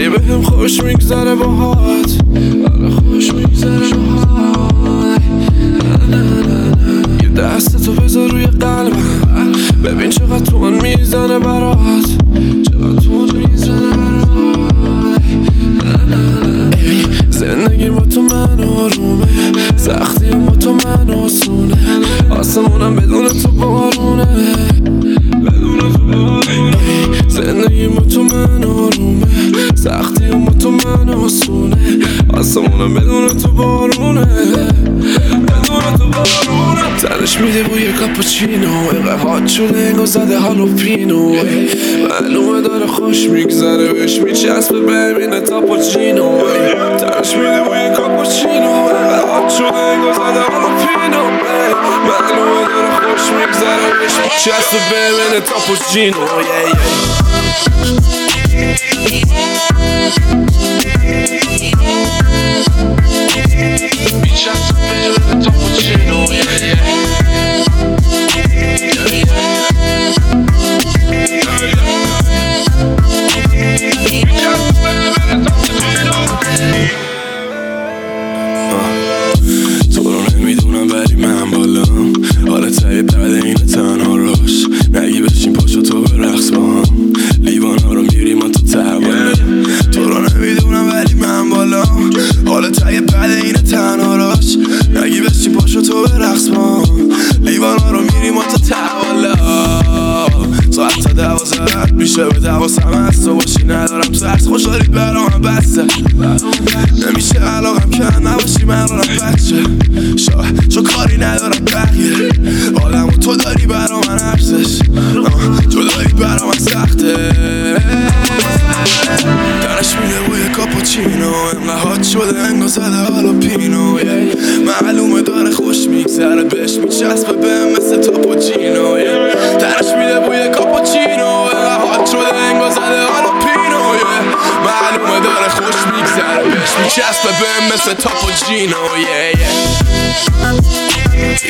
بهم خوش میگذره باهات، آره خوش میگذره باهات. یه دست تو بذار روی قلبم، ببین چقدر تون میزنه برات، چقدر تون میزنه برات. زندگی با تو من آرومه، سختی با تو من آسونه، آسمونم بدون تو بارونه، بدون تو بارونه. زندگی با تو من آرومه، سختی با تو من آسونه، آسمونم بدون تو بارونه، بدون تو بارونه. تنش میده بوی کاپوچینو، اینقدر هات شده انگار زده هالوپینو. معلومه داره خوش میگذره، بهش میچسبه ببینه تاپوچینو. تنش میده بوی کاپوچینو، اینقدر هات شده انگار زده هالوپینو. معلومه داره خوش میگذره، بهش میچسبه ببینه تاپوچینو. تو رو نمیدونم ولی من بالام، حالا تایی بعد این تنها راست نگی بشین پاشو تو به رقص با هم، لیوان ها رو میریم ما تو تباله. تو رو نمیدونم ولی من بالام، حالا تایی بعد این تنها راست نگی بشین پاشو تو به رقص با هم، لیوان ها رو میریم ما تو تباله. ساعت تا 12 رد میشه، به دواسم هست تو باشی ندارم ترس، خوشحالی برام بسته نمیشه علاقم که نباشی من رو بچه شاه چون کاری ندارم بقیه آدم و تو داری برا من ارزش، تو داری برا من سخته. درش میده بوی کاپوچینو، اینقدر هات شده انگار زده هالوپینو. معلومه داره خوش میگذره، بهش میچسبه بهم مثل تاپوچینو. درش میده بوی کاپوچینو، اینقدر هات شده انگار زده هالوپینو. معلومه داره خوش میگذره، بهش میچسبه بهم مثل تاپوچینو.